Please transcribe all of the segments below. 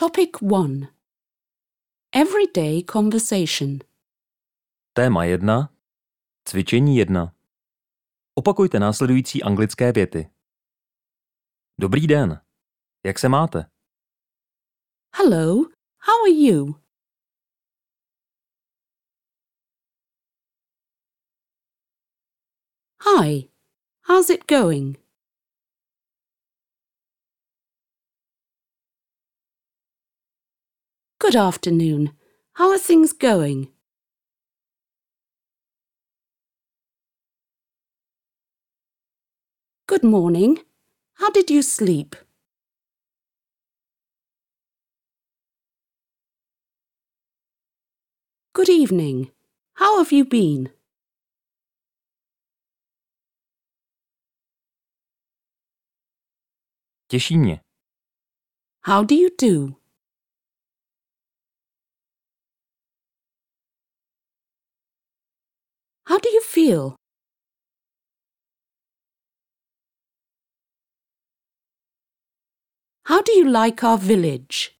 Topic 1. Everyday conversation. Téma 1. Cvičení 1. Opakujte následující anglické věty. Dobrý den. Jak se máte? Hello, how are you? Hi, how's it going? Good afternoon, how are things going? Good morning, how did you sleep? Good evening, how have you been? Těší mě. How do you do? How do you feel? How do you like our village?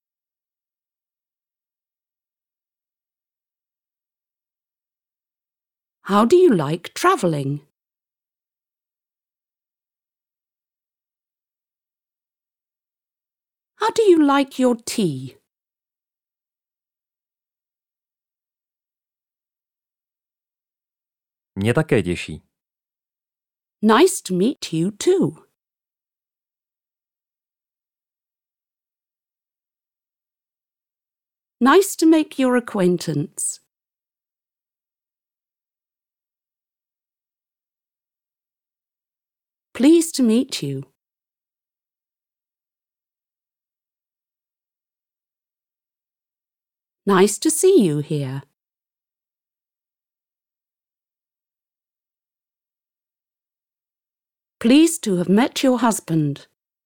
How do you like travelling? How do you like your tea? Mě také těší. Nice to meet you too. Nice to make your acquaintance. Pleased to meet you. Nice to see you here. Pleased to have met your husband.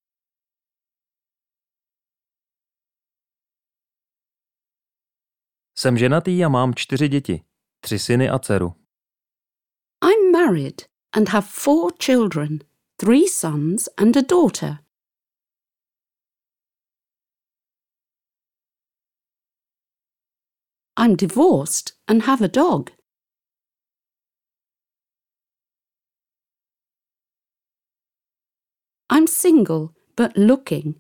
Jsem ženatý a mám 4 děti. 3 syny a dceru. I'm married and have 4 children, 3 sons and a daughter. I'm divorced and have a dog. I'm single but looking.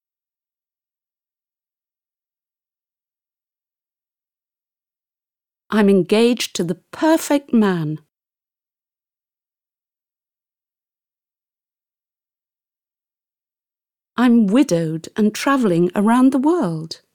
I'm engaged to the perfect man. I'm widowed and travelling around the world.